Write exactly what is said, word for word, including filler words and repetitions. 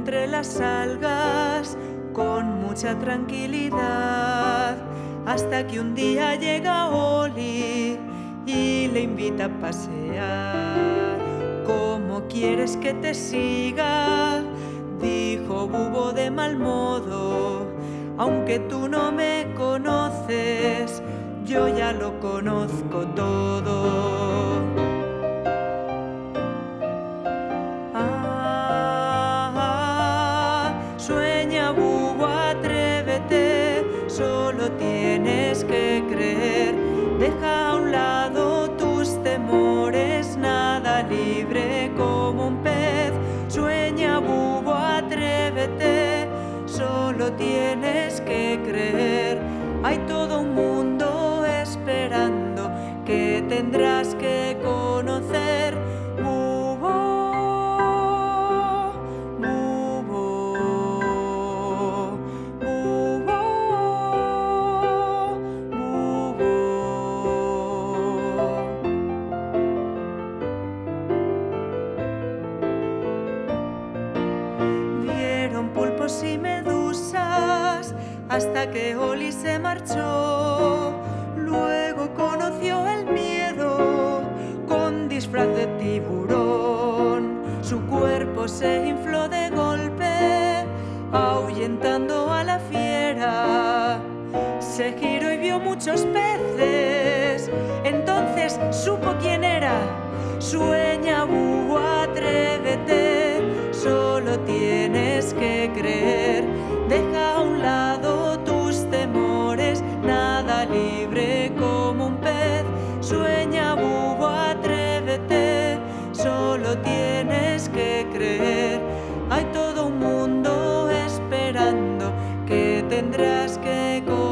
entre las algas con mucha tranquilidad, hasta que un día llega Oli y le invita a pasear. ¿Cómo quieres que te siga?, dijo Bubo de mal modo. Aunque tú no me conoces, yo ya lo conozco todo. Ah, sueña, Bubo, atrévete, solo tienes que creer. Deja a un lado tus temores, nada, libre como un pez. Sueña, Bubo, atrévete, solo tienes que creer. Hay todo un mundo esperando que tendrás que conocer. Bubo, Bubo, Bubo, Bubo. Vieron pulpos y medusas hasta que Oli se marchó. Luego conoció el miedo con disfraz de tiburón. Su cuerpo se infló de golpe, ahuyentando a la fiera. Se giró y vio muchos peces, entonces supo quién era. Sueña, Bubo, atrévete, solo tienes que creer. Deja a un lado tus temores, nada, libre como un pez. Sueña, Bubo, atrévete, solo tienes que creer. Hay todo un mundo esperando que tendrás que conocer.